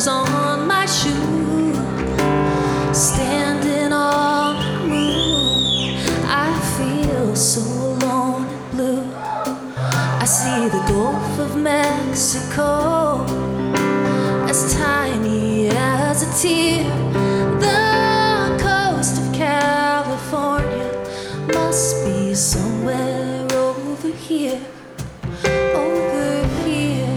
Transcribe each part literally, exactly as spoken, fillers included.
stars on my shoe. Standing on the moon, I feel so alone and blue. I see the Gulf of Mexico, as tiny as a tear. The coast of California must be somewhere over here, over here.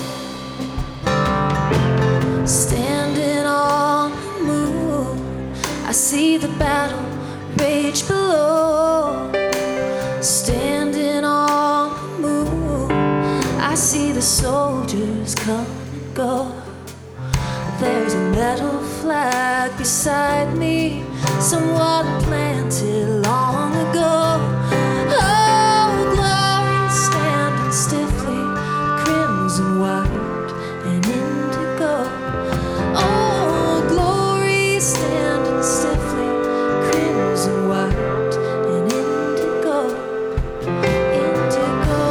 Standing on the moon, I see the battle rage below. Standing on the moon, I see the soldiers come and go. There's a metal flag beside me, someone planted long ago. Oh, glory, standing stiffly, crimson, white, and indigo. Oh, glory, standing stiffly, crimson, white, and indigo. Indigo.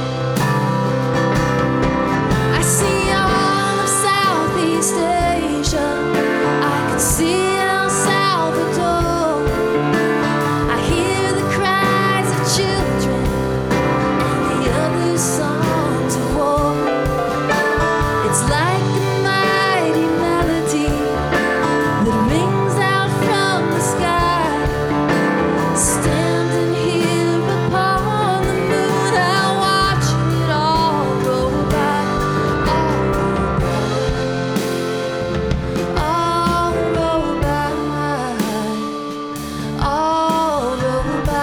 I see all of Southeast Asia. I can see El Salvador. I hear the cries of children and the other songs of war. It's like a mighty melody that rings out from the sky. Standing here upon the moon, I watch it all roll by, all roll by, all roll by.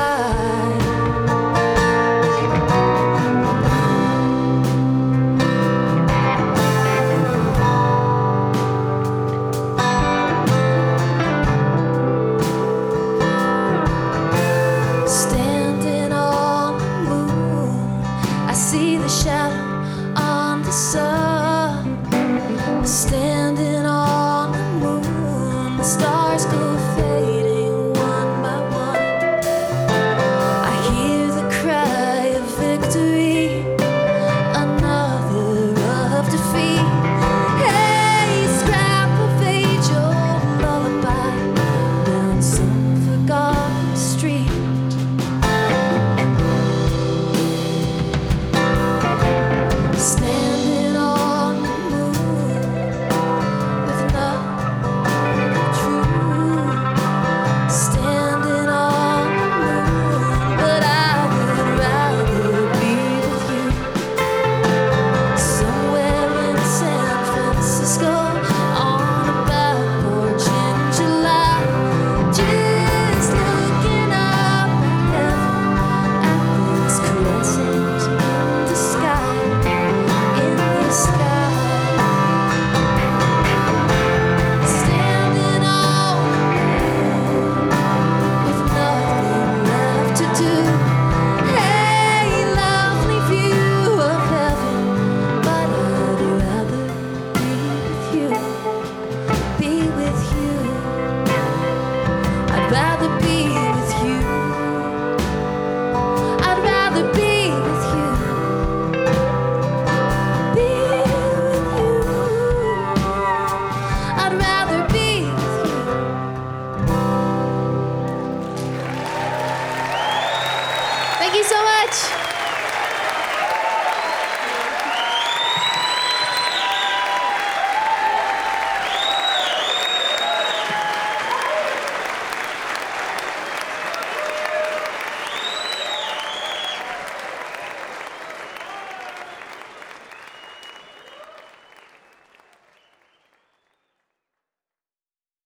Standing on the moon, I see the shadow on the sun. Standing on the moon, the stars go fading one by one. I hear the cry of victory, another of defeat. Hey, scrap of age-old lullaby down some forgotten street. Standing on the moon with nothing true. Standing on the moon, but I would rather be with you. Somewhere in San Francisco, on a back porch in July, just looking up at heaven, at this crescent in the sky, in the sky. Standing on the moon with nothing left to do. Hey, lovely view of heaven, but I'd rather be with you, be with you. I'd rather be with you. I'd rather be with you, be with you. I'd rather be with you. Thank you so much.